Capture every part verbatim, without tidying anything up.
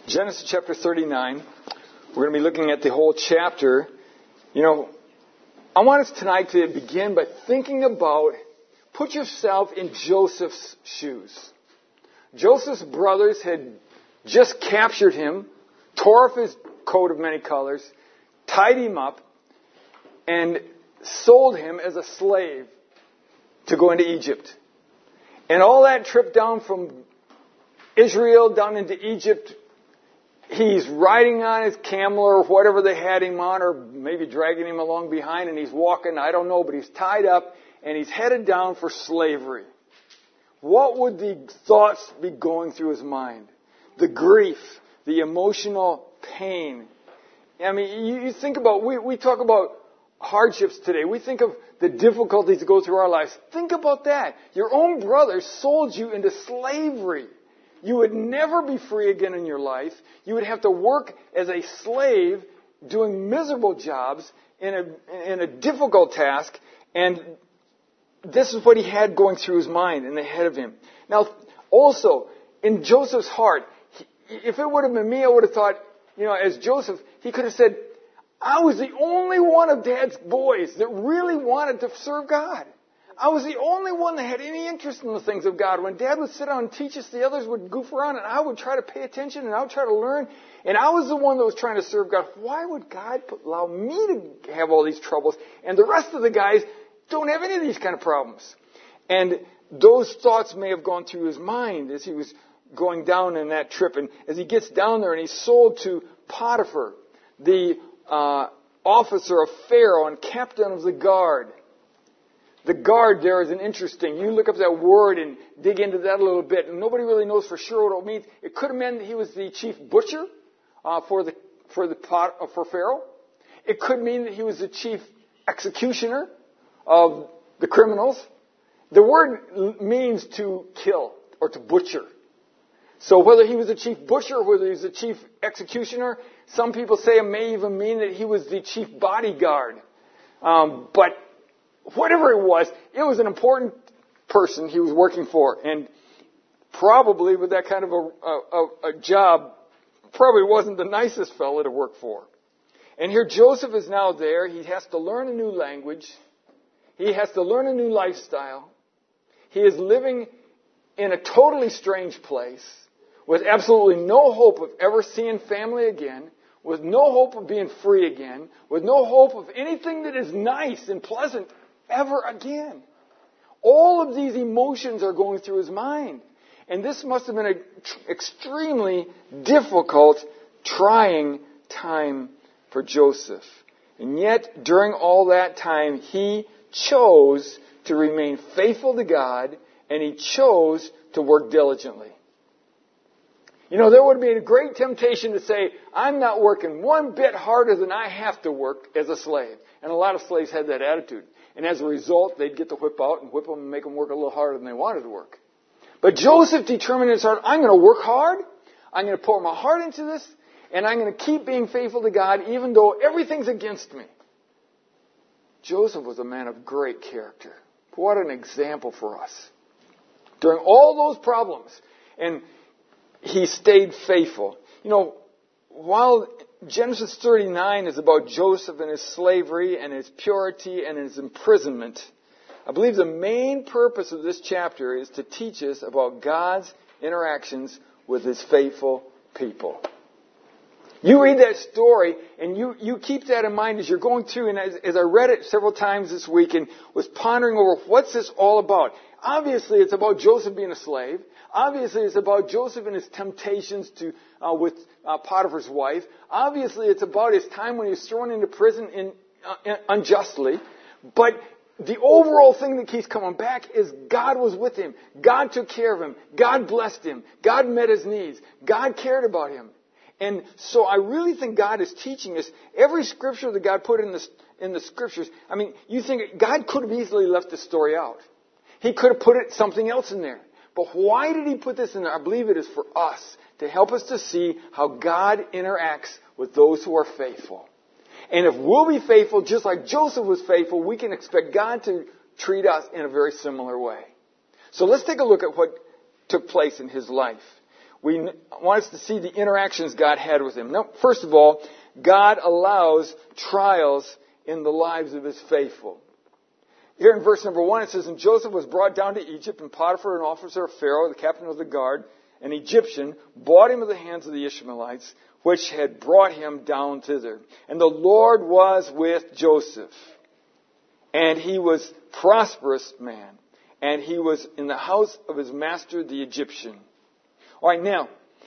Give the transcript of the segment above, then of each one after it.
Genesis chapter thirty-nine. We're going to be looking at the whole chapter. You know, I want us tonight to begin by thinking about, put yourself in Joseph's shoes. Joseph's brothers had just captured him, tore off his coat of many colors, tied him up, and sold him as a slave to go into Egypt. And all that trip down from Israel down into Egypt, he's riding on his camel or whatever they had him on, or maybe dragging him along behind, and he's walking, I don't know, but he's tied up, and he's headed down for slavery. What would the thoughts be going through his mind? The grief, the emotional pain. I mean, you, you think about, we, we talk about hardships today. We think of the difficulties that go through our lives. Think about that. Your own brother sold you into slavery. You would never be free again in your life. You would have to work as a slave, doing miserable jobs in a, in a difficult task. And this is what he had going through his mind and ahead of him. Now, also, in Joseph's heart, if it would have been me, I would have thought, you know, as Joseph, he could have said, I was the only one of Dad's boys that really wanted to serve God. I was the only one that had any interest in the things of God. When Dad would sit down and teach us, the others would goof around, and I would try to pay attention, and I would try to learn. And I was the one that was trying to serve God. Why would God allow me to have all these troubles, and the rest of the guys don't have any of these kind of problems? And those thoughts may have gone through his mind as he was going down in that trip. And as he gets down there and he's sold to Potiphar, the uh, officer of Pharaoh and captain of the guard. The guard there is an interesting. You look up that word and dig into that a little bit, and nobody really knows for sure what it means. It could have meant that he was the chief butcher uh, for the for the pot, uh, for Pharaoh. It could mean that he was the chief executioner of the criminals. The word means to kill or to butcher. So whether he was the chief butcher or whether he was the chief executioner, some people say it may even mean that he was the chief bodyguard. Um, but whatever it was, it was an important person he was working for. And probably with that kind of a, a, a job, probably wasn't the nicest fellow to work for. And here Joseph is now there. He has to learn a new language. He has to learn a new lifestyle. He is living in a totally strange place with absolutely no hope of ever seeing family again, with no hope of being free again, with no hope of anything that is nice and pleasant ever again. All of these emotions are going through his mind. And this must have been an extremely difficult, trying time for Joseph. And yet, during all that time, he chose to remain faithful to God, and he chose to work diligently. You know, there would be a great temptation to say, I'm not working one bit harder than I have to work as a slave. And a lot of slaves had that attitude. And as a result, they'd get the whip out and whip them and make them work a little harder than they wanted to work. But Joseph determined in his heart, I'm going to work hard. I'm going to pour my heart into this. And I'm going to keep being faithful to God even though everything's against me. Joseph was a man of great character. What an example for us. During all those problems, and he stayed faithful. You know, while Genesis thirty-nine is about Joseph and his slavery and his purity and his imprisonment, I believe the main purpose of this chapter is to teach us about God's interactions with his faithful people. You read that story, and you, you keep that in mind as you're going through. And as, as I read it several times this week and was pondering over what's this all about. Obviously, it's about Joseph being a slave. Obviously, it's about Joseph and his temptations to uh, with uh, Potiphar's wife. Obviously, it's about his time when he was thrown into prison in, uh, unjustly. But the overall thing that keeps coming back is God was with him. God took care of him. God blessed him. God met his needs. God cared about him. And so I really think God is teaching us every scripture that God put in the, in the scriptures. I mean, you think God could have easily left the story out. He could have put it something else in there. But why did he put this in there? I believe it is for us to help us to see how God interacts with those who are faithful. And if we'll be faithful, just like Joseph was faithful, we can expect God to treat us in a very similar way. So let's take a look at what took place in his life. we want us to see the interactions God had with him. Now, first of all, God allows trials in the lives of his faithful. Here in verse number one, it says, "And Joseph was brought down to Egypt, and Potiphar, an officer of Pharaoh, the captain of the guard, an Egyptian, bought him of the hands of the Ishmaelites, which had brought him down thither. And the Lord was with Joseph, and he was a prosperous man, and he was in the house of his master, the Egyptian." All right, now,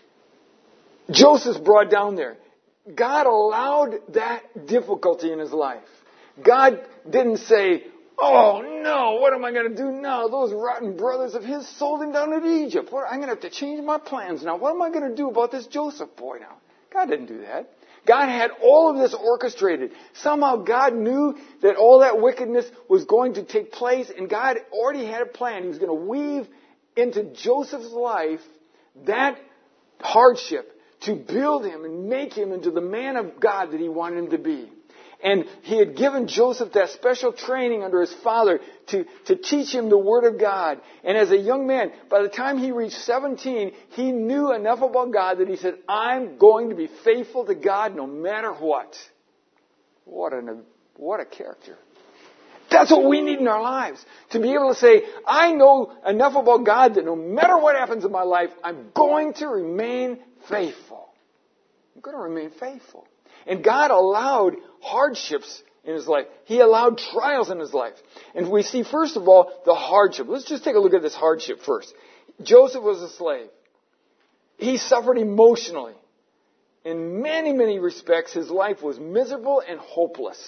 Joseph's brought down there. God allowed that difficulty in his life. God didn't say, "Oh, no, what am I going to do now? Those rotten brothers of his sold him down to Egypt. What, I'm going to have to change my plans now. What am I going to do about this Joseph boy now?" God didn't do that. God had all of this orchestrated. Somehow God knew that all that wickedness was going to take place, and God already had a plan. He was going to weave into Joseph's life that hardship to build him and make him into the man of God that he wanted him to be. And he had given Joseph that special training under his father to, to teach him the Word of God. And as a young man, by the time he reached seventeen, he knew enough about God that he said, "I'm going to be faithful to God no matter what." What a, what a character. That's what we need in our lives. To be able to say, "I know enough about God that no matter what happens in my life, I'm going to remain faithful. I'm going to remain faithful." And God allowed hardships in his life. He allowed trials in his life. And we see, first of all, the hardship. Let's just take a look at this hardship first. Joseph was a slave. He suffered emotionally. In many, many respects, his life was miserable and hopeless.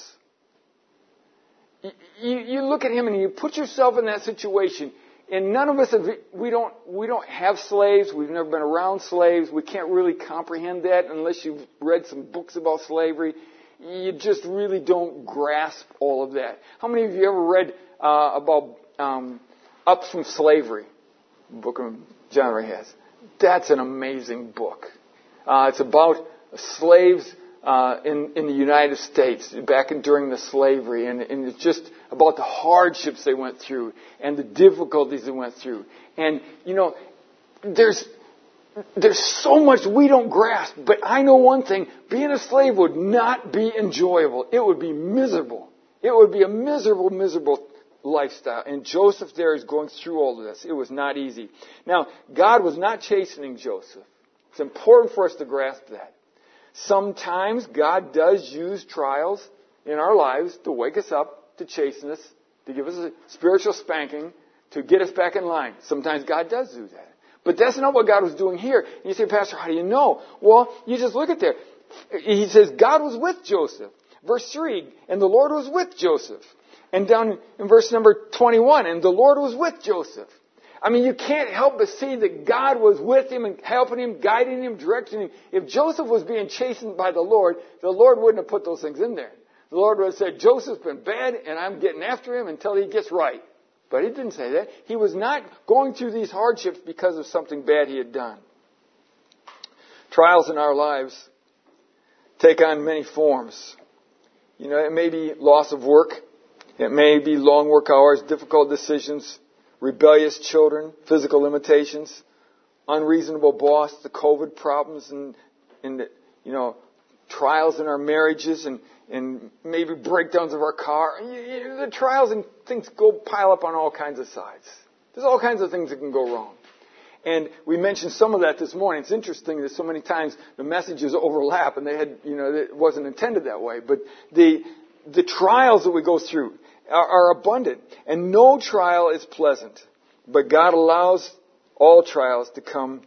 You, you, you look at him and you put yourself in that situation. And none of us, have, we don't, we don't have slaves. We've never been around slaves. We can't really comprehend that unless you've read some books about slavery. You just really don't grasp all of that. How many of you ever read uh, about um, Up from Slavery? The book John Ray has. That's an amazing book. Uh, it's about slaves uh, in, in the United States back in, during the slavery, and, and it's just about the hardships they went through and the difficulties they went through. And, you know, there's there's so much we don't grasp. But I know one thing. Being a slave would not be enjoyable. It would be miserable. It would be a miserable, miserable lifestyle. And Joseph there is going through all of this. It was not easy. Now, God was not chastening Joseph. It's important for us to grasp that. Sometimes God does use trials in our lives to wake us up, to chasten us, to give us a spiritual spanking, to get us back in line. Sometimes God does do that. But that's not what God was doing here. And you say, "Pastor, how do you know?" Well, you just look at there. He says God was with Joseph. Verse three, "And the Lord was with Joseph." And down in verse number twenty-one, "And the Lord was with Joseph." I mean, you can't help but see that God was with him and helping him, guiding him, directing him. If Joseph was being chastened by the Lord, the Lord wouldn't have put those things in there. The Lord would have said, "Joseph's been bad, and I'm getting after him until he gets right." But he didn't say that. He was not going through these hardships because of something bad he had done. Trials in our lives take on many forms. You know, it may be loss of work. It may be long work hours, difficult decisions, rebellious children, physical limitations, unreasonable boss, the COVID problems, and, and the, you know, trials in our marriages, and, and maybe breakdowns of our car. The trials and things go pile up on all kinds of sides. There's all kinds of things that can go wrong. And we mentioned some of that this morning. It's interesting that so many times the messages overlap, and they had, you know, it wasn't intended that way. But the the trials that we go through are, are abundant, and no trial is pleasant. But God allows all trials to come,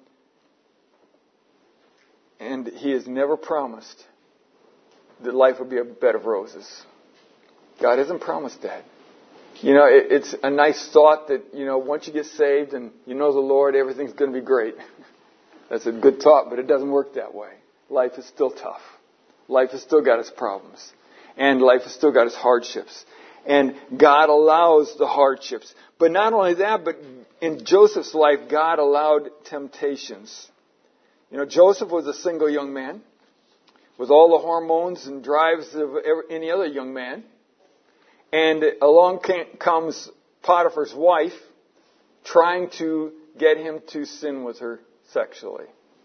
and He has never promised that life will be a bed of roses. God hasn't promised that. You know, it, it's a nice thought that, you know, once you get saved and you know the Lord, everything's going to be great. That's a good thought, but it doesn't work that way. Life is still tough. Life has still got its problems. And life has still got its hardships. And God allows the hardships. But not only that, but in Joseph's life, God allowed temptations. You know, Joseph was a single young man with all the hormones and drives of any other young man. And along comes Potiphar's wife trying to get him to sin with her sexually.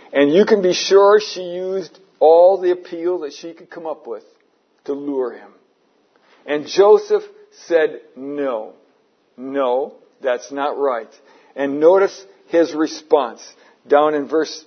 And you can be sure she used all the appeal that she could come up with to lure him. And Joseph said, no, no, that's not right. And notice his response down in verse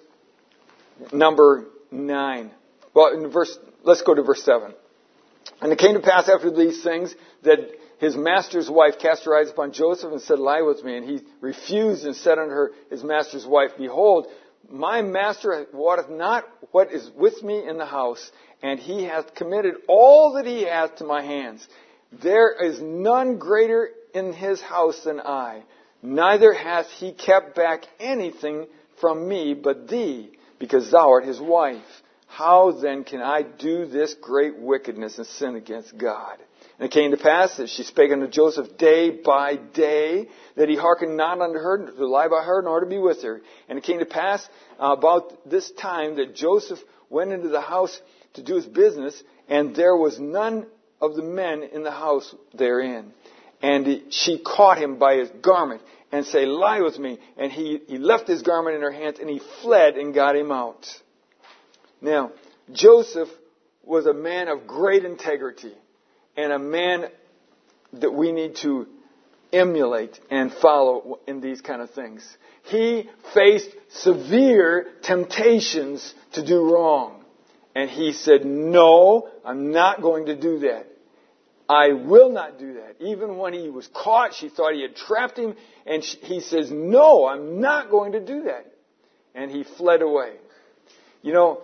number nine. Well, in verse, let's go to verse seven. And it came to pass after these things that his master's wife cast her eyes upon Joseph and said, lie with me. And he refused and said unto her, his master's wife, behold, my master wotteth not what is with me in the house, and he hath committed all that he hath to my hands. There is none greater in his house than I, neither hath he kept back anything from me but thee, because thou art his wife. How then can I do this great wickedness and sin against God? And it came to pass that she spake unto Joseph day by day, that he hearkened not unto her to lie by her, nor to be with her. And it came to pass uh, about this time that Joseph went into the house to do his business, and there was none of the men in the house therein. And he, she caught him by his garment, and say, lie with me. And he, he left his garment in her hands, and he fled and got him out. Now, Joseph was a man of great integrity, and a man that we need to emulate and follow in these kind of things. He faced severe temptations to do wrong. And he said, no, I'm not going to do that. I will not do that. Even when he was caught, she thought he had trapped him. And he says, no, I'm not going to do that. And he fled away. You know,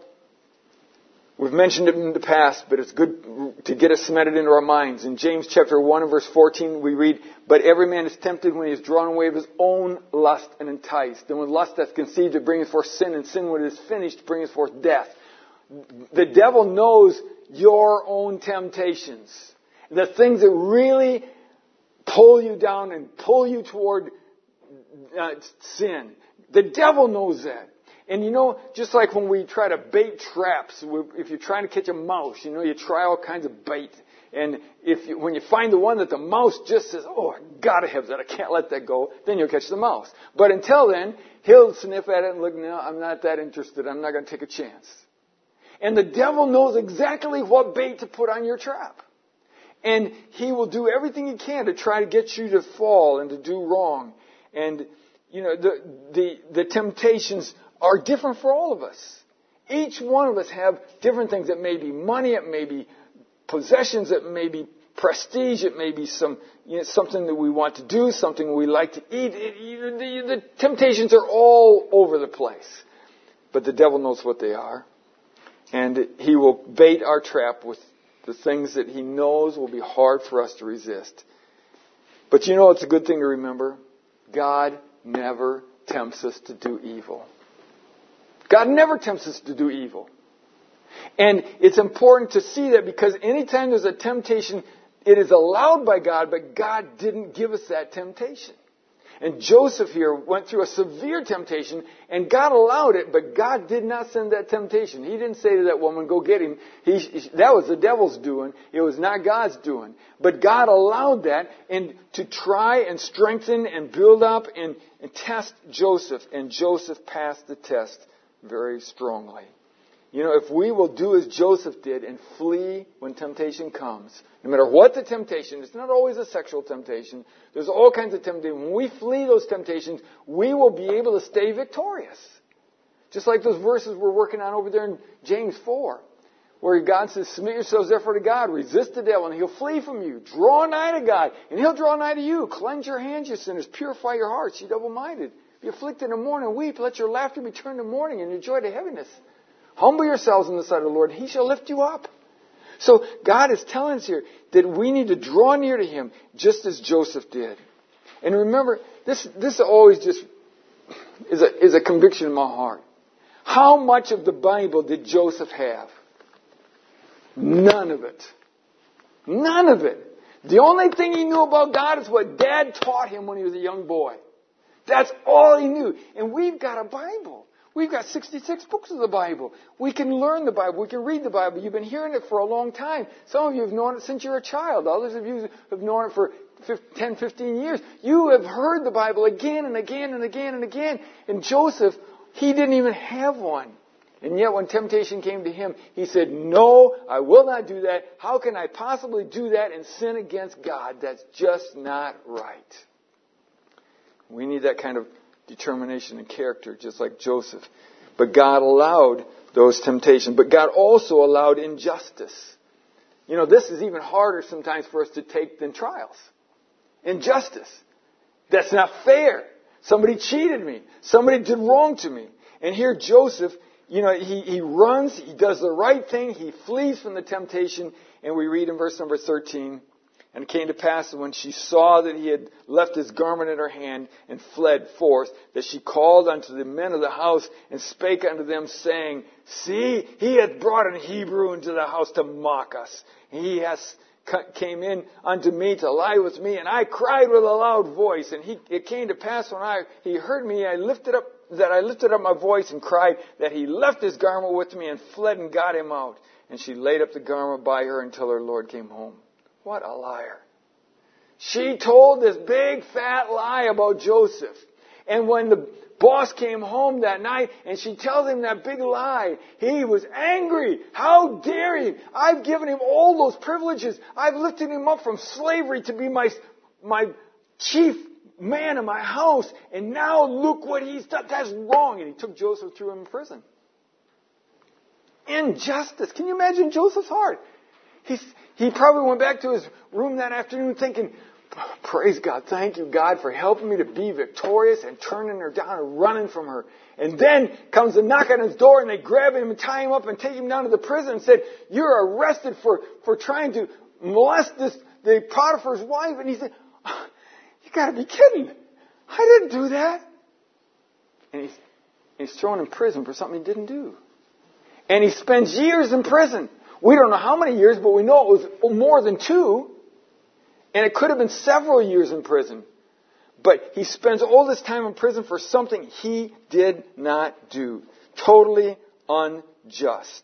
we've mentioned it in the past, but it's good to get it cemented into our minds. In James chapter one and verse fourteen, we read, but every man is tempted when he is drawn away of his own lust and enticed. And when lust hath conceived, it bringeth forth sin, and sin, when it is finished, bringeth forth death. The devil knows your own temptations. The things that really pull you down and pull you toward uh, sin. The devil knows that. And you know, just like when we try to bait traps, if you're trying to catch a mouse, you know, you try all kinds of bait. And if you, when you find the one that the mouse just says, oh, I gotta have that, I can't let that go, then you'll catch the mouse. But until then, he'll sniff at it and look, no, I'm not that interested, I'm not going to take a chance. And the devil knows exactly what bait to put on your trap. And he will do everything he can to try to get you to fall and to do wrong. And, you know, the, the, the temptations are different for all of us. Each one of us have different things. It may be money, it may be possessions, it may be prestige, it may be some, you know, something that we want to do, something we like to eat. It, it, the, the temptations are all over the place. But the devil knows what they are. And he will bait our trap with the things that he knows will be hard for us to resist. But you know, it's a good thing to remember. God never tempts us to do evil. God never tempts us to do evil. And it's important to see that, because anytime there's a temptation, it is allowed by God, but God didn't give us that temptation. And Joseph here went through a severe temptation, and God allowed it, but God did not send that temptation. He didn't say to that woman, go get him. He, he, that was the devil's doing. It was not God's doing. But God allowed that and to try and strengthen and build up and, and test Joseph. And Joseph passed the test very strongly. You know, if we will do as Joseph did and flee when temptation comes, no matter what the temptation, it's not always a sexual temptation. There's all kinds of temptations. When we flee those temptations, we will be able to stay victorious. Just like those verses we're working on over there in James four, where God says, submit yourselves therefore to God, resist the devil, and he'll flee from you. Draw nigh to God, and he'll draw nigh to you. Cleanse your hands, you sinners. Purify your hearts, you double-minded. Be afflicted in mourning, weep. Let your laughter be turned to mourning, and your joy to heaviness. Humble yourselves in the sight of the Lord, and he shall lift you up. So God is telling us here that we need to draw near to him just as Joseph did. And remember, this this always just is a, is a conviction in my heart. How much of the Bible did Joseph have? None of it. None of it. The only thing he knew about God is what Dad taught him when he was a young boy. That's all he knew. And we've got a Bible. We've got sixty-six books of the Bible. We can learn the Bible. We can read the Bible. You've been hearing it for a long time. Some of you have known it since you were a child. Others of you have known it for ten, fifteen years. You have heard the Bible again and again and again and again. And Joseph, he didn't even have one. And yet when temptation came to him, he said, no, I will not do that. How can I possibly do that and sin against God? That's just not right. We need that kind of determination and character, just like Joseph. But God allowed those temptations. But God also allowed injustice. You know, this is even harder sometimes for us to take than trials. Injustice. That's not fair. Somebody cheated me. Somebody did wrong to me. And here Joseph, you know, he, he runs, he does the right thing, he flees from the temptation, and we read in verse number thirteen, and it came to pass when she saw that he had left his garment in her hand and fled forth, that she called unto the men of the house and spake unto them, saying, see, he hath brought an Hebrew into the house to mock us. He has came in unto me to lie with me, and I cried with a loud voice. And he, it came to pass when I he heard me, I lifted up that I lifted up my voice and cried, that he left his garment with me and fled and got him out. And she laid up the garment by her until her Lord came home. What a liar. She told this big fat lie about Joseph. And when the boss came home that night and she tells him that big lie, he was angry. How dare he? I've given him all those privileges. I've lifted him up from slavery to be my, my chief man in my house. And now look what he's done. That's wrong. And he took Joseph, threw him in prison. Injustice. Can you imagine Joseph's heart? He's, he probably went back to his room that afternoon thinking, praise God, thank you, God, for helping me to be victorious and turning her down and running from her. And then comes a knock on his door and they grab him and tie him up and take him down to the prison and said, you're arrested for, for trying to molest this, the Potiphar's wife. And he said, oh, you got to be kidding. I didn't do that. And he's, he's thrown in prison for something he didn't do. And he spends years in prison. We don't know how many years, but we know it was more than two. And it could have been several years in prison. But he spends all this time in prison for something he did not do. Totally unjust.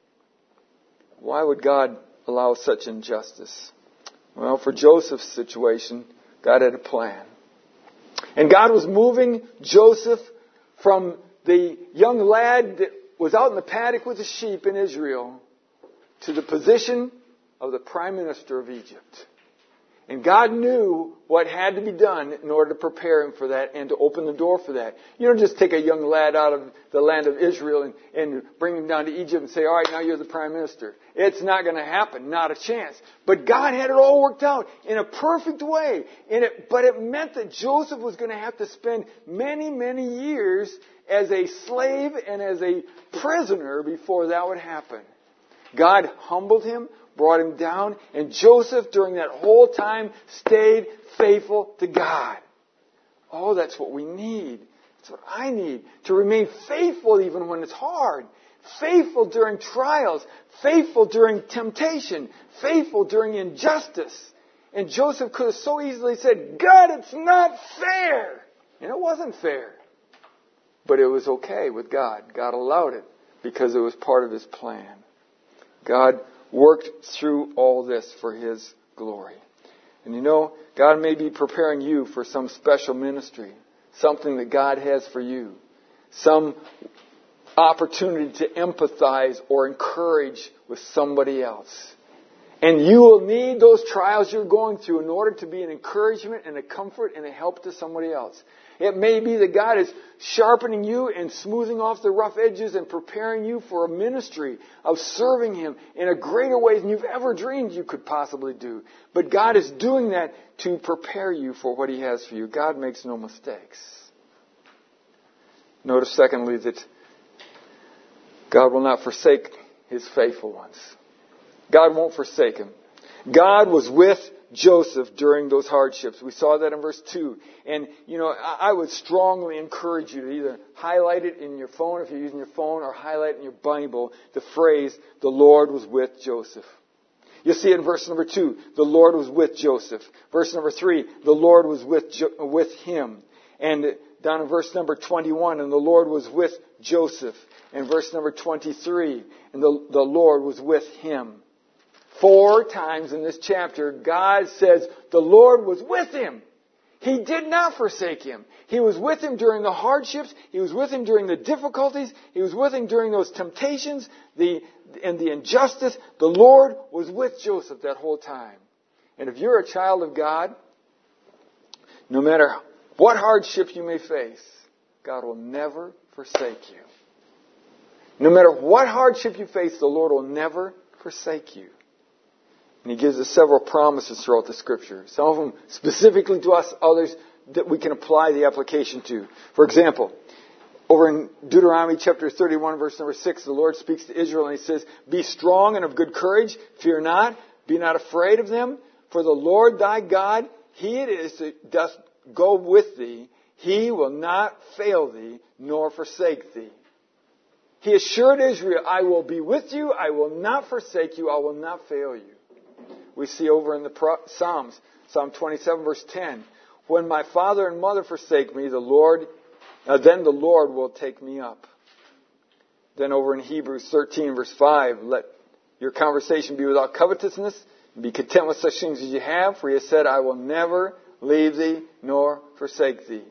Why would God allow such injustice? Well, for Joseph's situation, God had a plan. And God was moving Joseph from the young lad that was out in the paddock with the sheep in Israel to the position of the prime minister of Egypt. And God knew what had to be done in order to prepare him for that and to open the door for that. You don't just take a young lad out of the land of Israel and, and bring him down to Egypt and say, all right, now you're the prime minister. It's not going to happen. Not a chance. But God had it all worked out in a perfect way. And it, but it meant that Joseph was going to have to spend many, many years as a slave and as a prisoner before that would happen. God humbled him, brought him down, and Joseph, during that whole time, stayed faithful to God. Oh, that's what we need. That's what I need. To remain faithful even when it's hard. Faithful during trials. Faithful during temptation. Faithful during injustice. And Joseph could have so easily said, God, it's not fair. And it wasn't fair. But it was okay with God. God allowed it because it was part of His plan. God worked through all this for His glory. And you know, God may be preparing you for some special ministry. Something that God has for you. Some opportunity to empathize or encourage with somebody else. And you will need those trials you're going through in order to be an encouragement and a comfort and a help to somebody else. It may be that God is sharpening you and smoothing off the rough edges and preparing you for a ministry of serving Him in a greater way than you've ever dreamed you could possibly do. But God is doing that to prepare you for what He has for you. God makes no mistakes. Notice, secondly, that God will not forsake His faithful ones. God won't forsake him. God was with Joseph during those hardships. We saw that in verse two. And, you know, I would strongly encourage you to either highlight it in your phone if you're using your phone or highlight in your Bible the phrase, the Lord was with Joseph. You'll see it in verse number two. The Lord was with Joseph. Verse number three. The Lord was with jo- with him. And down in verse number twenty-one. And the Lord was with Joseph. And verse number twenty-three. And the, the Lord was with him. Four times in this chapter, God says the Lord was with him. He did not forsake him. He was with him during the hardships. He was with him during the difficulties. He was with him during those temptations the, and the injustice. The Lord was with Joseph that whole time. And if you're a child of God, no matter what hardship you may face, God will never forsake you. No matter what hardship you face, the Lord will never forsake you. And He gives us several promises throughout the Scripture. Some of them specifically to us, others that we can apply the application to. For example, over in Deuteronomy chapter thirty-one, verse number six, the Lord speaks to Israel and He says, "Be strong and of good courage, fear not, be not afraid of them, for the Lord thy God, He it is that doth go with thee. He will not fail thee, nor forsake thee." He assured Israel, "I will be with you, I will not forsake you, I will not fail you." We see over in the Psalms, Psalm twenty-seven, verse ten, "When my father and mother forsake me, the Lord, uh, then the Lord will take me up." Then over in Hebrews thirteen, verse five, "Let your conversation be without covetousness, and be content with such things as you have, for He has said, I will never leave thee nor forsake thee."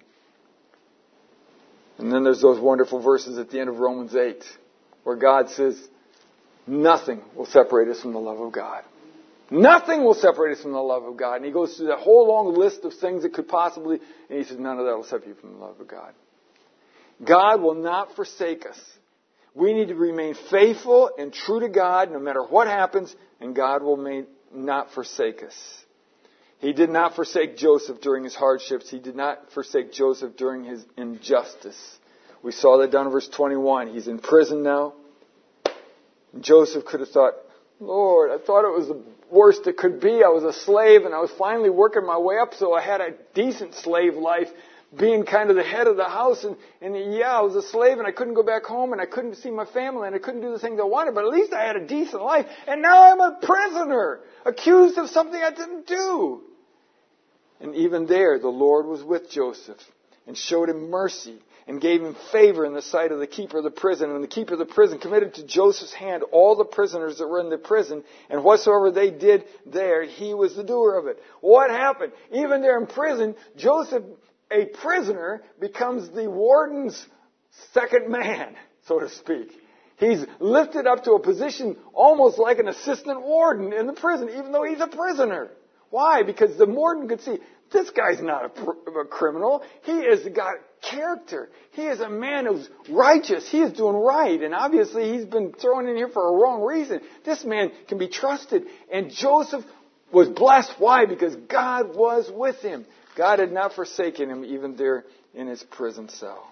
And then there's those wonderful verses at the end of Romans eight, where God says, nothing will separate us from the love of God. Nothing will separate us from the love of God. And He goes through that whole long list of things that could possibly, and He says, none of that will separate you from the love of God. God will not forsake us. We need to remain faithful and true to God no matter what happens, and God will not forsake us. He did not forsake Joseph during his hardships. He did not forsake Joseph during his injustice. We saw that down in verse twenty-one. He's in prison now. And Joseph could have thought, "Lord, I thought it was the worst it could be. I was a slave and I was finally working my way up, so I had a decent slave life, being kind of the head of the house. And, and yeah, I was a slave and I couldn't go back home and I couldn't see my family and I couldn't do the things I wanted, but at least I had a decent life. And now I'm a prisoner, accused of something I didn't do." And even there, the Lord was with Joseph and showed him mercy and gave him favor in the sight of the keeper of the prison. And the keeper of the prison committed to Joseph's hand all the prisoners that were in the prison, and whatsoever they did there, he was the doer of it. What happened? Even there in prison, Joseph, a prisoner, becomes the warden's second man, so to speak. He's lifted up to a position almost like an assistant warden in the prison, even though he's a prisoner. Why? Because the warden could see, this guy's not a, pr- a criminal. He has got character. He is a man who's righteous. He is doing right. And obviously he's been thrown in here for a wrong reason. This man can be trusted. And Joseph was blessed. Why? Because God was with him. God had not forsaken him even there in his prison cell.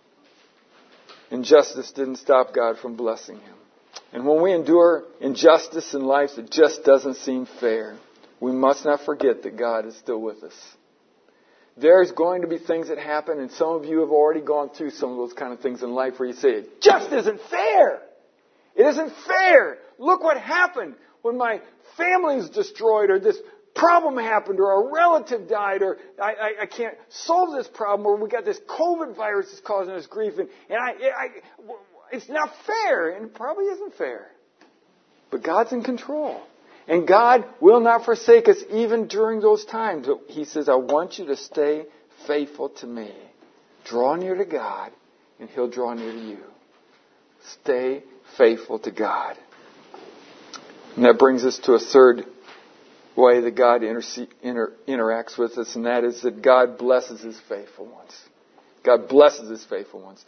Injustice didn't stop God from blessing him. And when we endure injustice in life that just doesn't seem fair, we must not forget that God is still with us. There's going to be things that happen, and some of you have already gone through some of those kind of things in life where you say, it just isn't fair. It isn't fair. Look what happened when my family was destroyed, or this problem happened, or a relative died, or I, I, I can't solve this problem, or we got this COVID virus that's causing us grief, and, and I, I, it's not fair, and it probably isn't fair. But God's in control. And God will not forsake us even during those times. But He says, I want you to stay faithful to me. Draw near to God, and He'll draw near to you. Stay faithful to God. And that brings us to a third way that God interce- inter- interacts with us, and that is that God blesses His faithful ones. God blesses His faithful ones.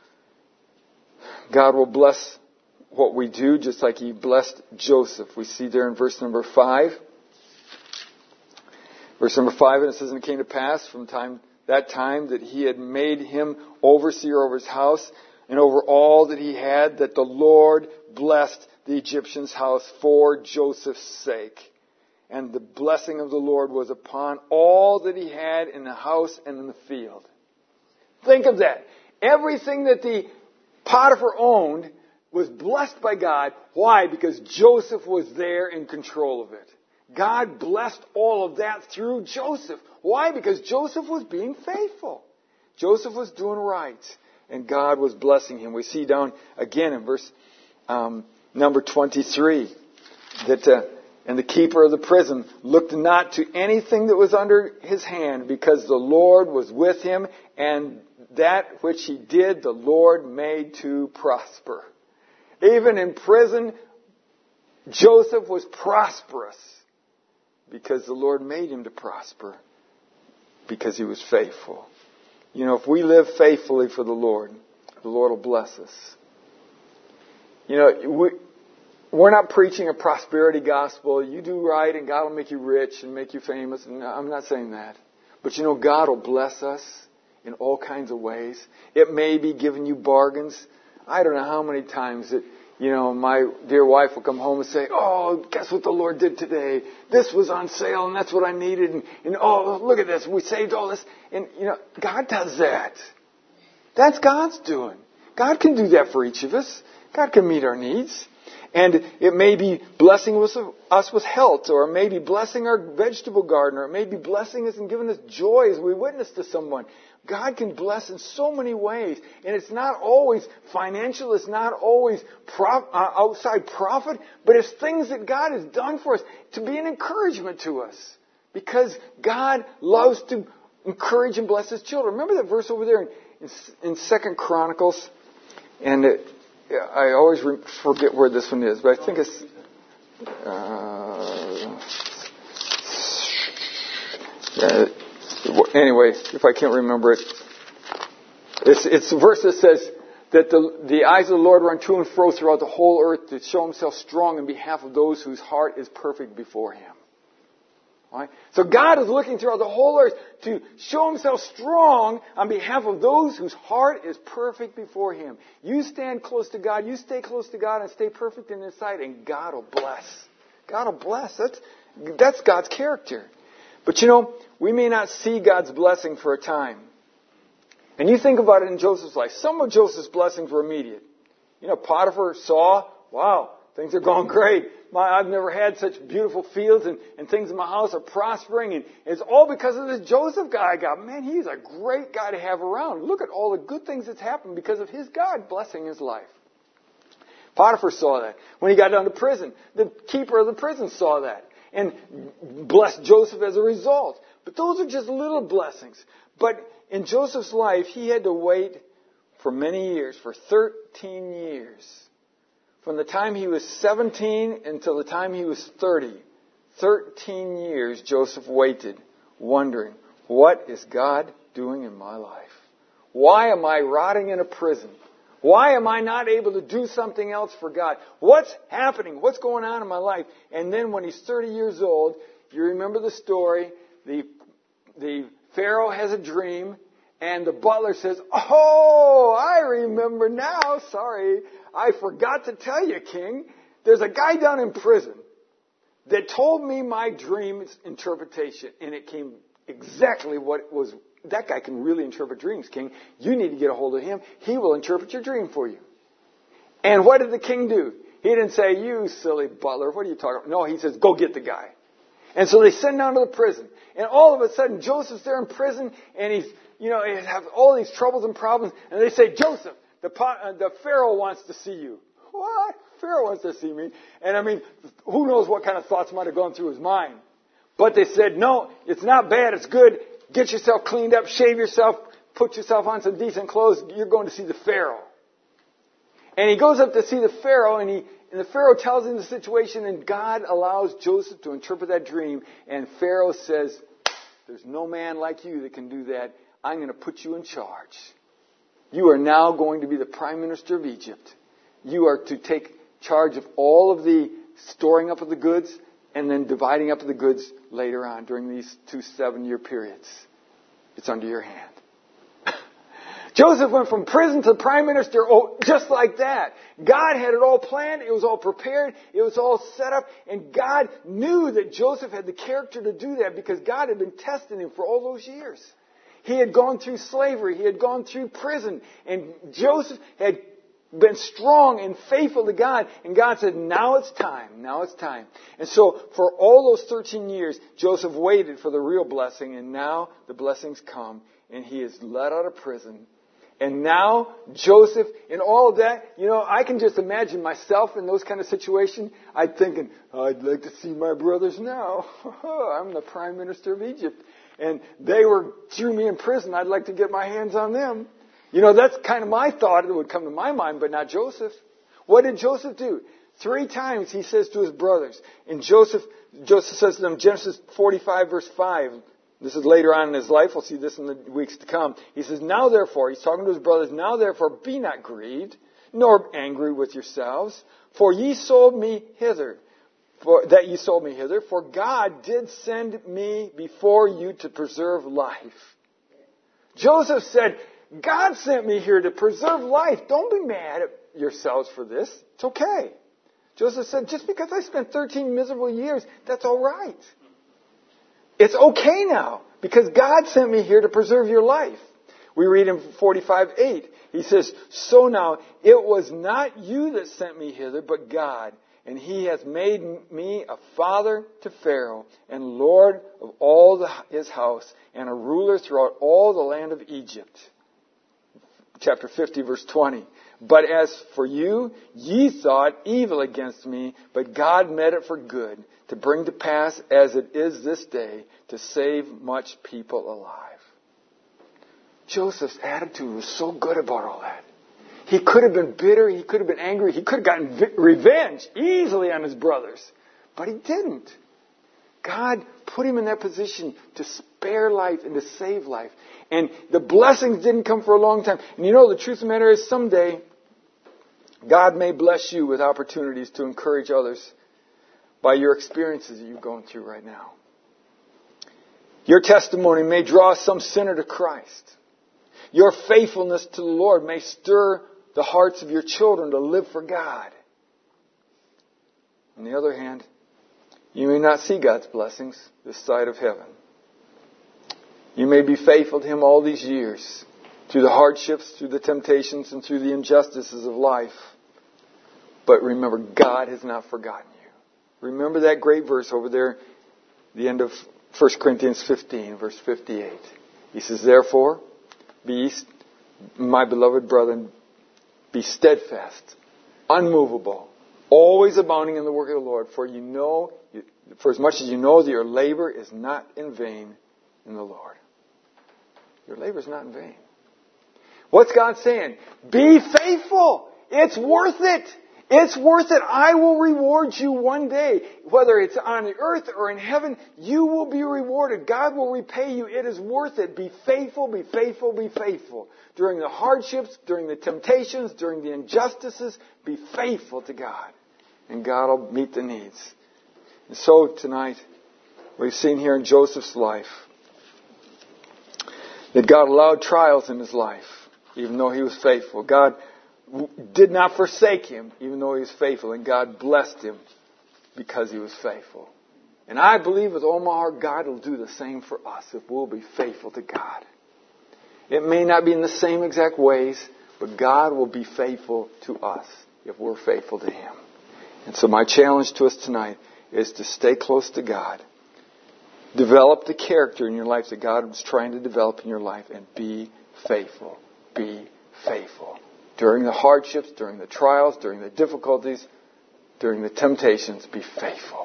God will bless what we do, just like He blessed Joseph. We see there in verse number five. Verse number five, and it says, and it came to pass from time that time that He had made him overseer over his house and over all that he had, that the Lord blessed the Egyptian's house for Joseph's sake. And the blessing of the Lord was upon all that he had in the house and in the field. Think of that. Everything that the Potiphar owned was blessed by God. Why? Because Joseph was there in control of it. God blessed all of that through Joseph. Why? Because Joseph was being faithful. Joseph was doing right. And God was blessing him. We see down again in verse um, number twenty-three that uh, And the keeper of the prison looked not to anything that was under his hand, because the Lord was with him, and that which he did, the Lord made to prosper. Even in prison, Joseph was prosperous because the Lord made him to prosper because he was faithful. You know, if we live faithfully for the Lord, the Lord will bless us. You know, we, we're not preaching a prosperity gospel. You do right and God will make you rich and make you famous. And I'm not saying that. But you know, God will bless us in all kinds of ways. It may be giving you bargains. I don't know how many times that, you know, my dear wife will come home and say, oh, guess what the Lord did today? This was on sale and that's what I needed. And, and oh, look at this. We saved all this. And, you know, God does that. That's God's doing. God can do that for each of us. God can meet our needs. And it may be blessing us with health, or it may be blessing our vegetable garden, or it may be blessing us and giving us joy as we witness to someone. God can bless in so many ways. And it's not always financial. It's not always prof, uh, outside profit. But it's things that God has done for us to be an encouragement to us. Because God loves to encourage and bless His children. Remember that verse over there in, in, in Second Chronicles? And it, I always forget where this one is. But I think it's... Uh, uh, Anyway, if I can't remember it, it's, it's a verse that says that the, the eyes of the Lord run to and fro throughout the whole earth to show Himself strong in behalf of those whose heart is perfect before Him. All right? So God is looking throughout the whole earth to show Himself strong on behalf of those whose heart is perfect before Him. You stand close to God, you stay close to God and stay perfect in His sight, and God will bless. God will bless. That's, that's God's character. But you know, we may not see God's blessing for a time. And you think about it in Joseph's life. Some of Joseph's blessings were immediate. You know, Potiphar saw, wow, things are going great. My, I've never had such beautiful fields and, and things in my house are prospering. And it's all because of this Joseph guy I got. Man, he's a great guy to have around. Look at all the good things that's happened because of his God blessing his life. Potiphar saw that. When he got down to prison, the keeper of the prison saw that and blessed Joseph as a result. But those are just little blessings. But in Joseph's life, he had to wait for many years, for thirteen years. From the time he was seventeen until the time he was thirty. thirteen years Joseph waited, wondering, what is God doing in my life? Why am I rotting in a prison? Why am I not able to do something else for God? What's happening? What's going on in my life? And then when he's thirty years old, you remember the story, the, the Pharaoh has a dream, and the butler says, oh, I remember now. Sorry, I forgot to tell you, King. There's a guy down in prison that told me my dream's interpretation, and it came exactly what it was. That guy can really interpret dreams, King. You need to get a hold of him. He will interpret your dream for you. And what did the king do? He didn't say, you silly butler, what are you talking about? No, he says, go get the guy. And so they send him down to the prison. And all of a sudden, Joseph's there in prison, and he's, you know, he has all these troubles and problems. And they say, Joseph, the, uh, the Pharaoh wants to see you. What? Pharaoh wants to see me? And I mean, who knows what kind of thoughts might have gone through his mind. But they said, no, it's not bad, it's good. Get yourself cleaned up, shave yourself, put yourself on some decent clothes. You're going to see the Pharaoh. And he goes up to see the Pharaoh, and, he, and the Pharaoh tells him the situation, and God allows Joseph to interpret that dream. And Pharaoh says, there's no man like you that can do that. I'm going to put you in charge. You are now going to be the prime minister of Egypt. You are to take charge of all of the storing up of the goods, and then dividing up the goods later on during these two seven-year periods. It's under your hand. Joseph went from prison to prime minister oh, just like that. God had it all planned. It was all prepared. It was all set up. And God knew that Joseph had the character to do that because God had been testing him for all those years. He had gone through slavery. He had gone through prison. And Joseph had been strong and faithful to God. And God said, now it's time. Now it's time. And so for all those thirteen years, Joseph waited for the real blessing. And now the blessings come. And he is let out of prison. And now, Joseph, in all of that, you know, I can just imagine myself in those kind of situations. I'm thinking, I'd like to see my brothers now. I'm the prime minister of Egypt. And they were threw me in prison. I'd like to get my hands on them. You know, that's kind of my thought that would come to my mind, but not Joseph. What did Joseph do? Three times he says to his brothers. And Joseph, Joseph says to them, Genesis forty-five, verse five. This is later on in his life. We'll see this in the weeks to come. He says, now therefore, he's talking to his brothers, now therefore be not grieved, nor angry with yourselves, for ye sold me hither, for that ye sold me hither, for God did send me before you to preserve life. Joseph said, God sent me here to preserve life. Don't be mad at yourselves for this. It's okay. Joseph said, just because I spent thirteen miserable years, that's all right. It's okay now, because God sent me here to preserve your life. We read in forty-five eight, he says, so now it was not you that sent me hither, but God. And he has made me a father to Pharaoh, and Lord of all the, his house, and a ruler throughout all the land of Egypt. Chapter fifty, verse twenty. But as for you, ye thought evil against me, but God meant it for good, to bring to pass as it is this day, to save much people alive. Joseph's attitude was so good about all that. He could have been bitter, he could have been angry, he could have gotten vi- revenge easily on his brothers, but he didn't. God put him in that position to spare life and to save life. And the blessings didn't come for a long time. And you know, the truth of the matter is, someday, God may bless you with opportunities to encourage others by your experiences that you're going through right now. Your testimony may draw some sinner to Christ. Your faithfulness to the Lord may stir the hearts of your children to live for God. On the other hand, you may not see God's blessings this side of heaven. You may be faithful to Him all these years, through the hardships, through the temptations, and through the injustices of life. But remember, God has not forgotten you. Remember that great verse over there, the end of First Corinthians fifteen, verse fifty-eight. He says, therefore, be, my beloved brethren, be steadfast, unmovable, always abounding in the work of the Lord, for you know, for as much as you know that your labor is not in vain in the Lord. Your labor is not in vain. What's God saying? Be faithful. It's worth it. It's worth it. I will reward you one day. Whether it's on the earth or in heaven, you will be rewarded. God will repay you. It is worth it. Be faithful, be faithful, be faithful. During the hardships, during the temptations, during the injustices, be faithful to God. And God will meet the needs. And so tonight, we've seen here in Joseph's life that God allowed trials in his life, even though he was faithful. God did not forsake him, even though he was faithful. And God blessed him because he was faithful. And I believe with all my heart, God will do the same for us if we'll be faithful to God. It may not be in the same exact ways, but God will be faithful to us if we're faithful to Him. And so my challenge to us tonight is to stay close to God. Develop the character in your life that God was trying to develop in your life, and be faithful. Be faithful. During the hardships, during the trials, during the difficulties, during the temptations, be faithful.